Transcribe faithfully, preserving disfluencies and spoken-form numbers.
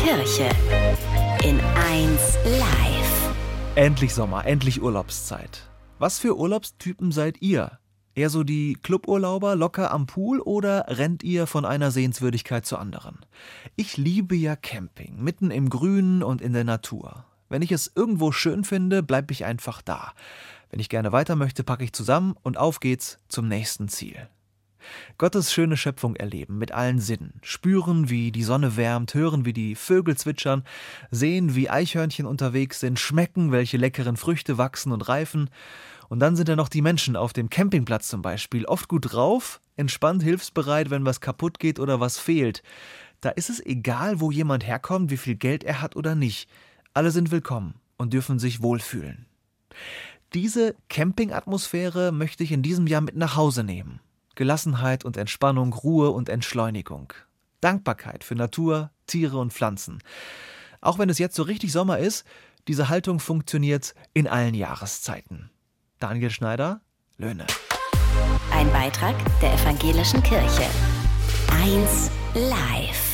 Kirche. In eins Live. Endlich Sommer, endlich Urlaubszeit. Was für Urlaubstypen seid ihr? Eher so die Cluburlauber locker am Pool oder rennt ihr von einer Sehenswürdigkeit zur anderen? Ich liebe ja Camping, mitten im Grünen und in der Natur. Wenn ich es irgendwo schön finde, bleibe ich einfach da. Wenn ich gerne weiter möchte, packe ich zusammen und auf geht's zum nächsten Ziel. Gottes schöne Schöpfung erleben mit allen Sinnen. Spüren, wie die Sonne wärmt, hören, wie die Vögel zwitschern, sehen, wie Eichhörnchen unterwegs sind, schmecken, welche leckeren Früchte wachsen und reifen. Und dann sind da noch die Menschen auf dem Campingplatz zum Beispiel, oft gut drauf, entspannt, hilfsbereit, wenn was kaputt geht oder was fehlt. Da ist es egal, wo jemand herkommt, wie viel Geld er hat oder nicht. Alle sind willkommen und dürfen sich wohlfühlen. Diese Campingatmosphäre möchte ich in diesem Jahr mit nach Hause nehmen. Gelassenheit und Entspannung, Ruhe und Entschleunigung. Dankbarkeit für Natur, Tiere und Pflanzen. Auch wenn es jetzt so richtig Sommer ist, diese Haltung funktioniert in allen Jahreszeiten. Daniel Schneider, Löhne. Ein Beitrag der Evangelischen Kirche. eins Live.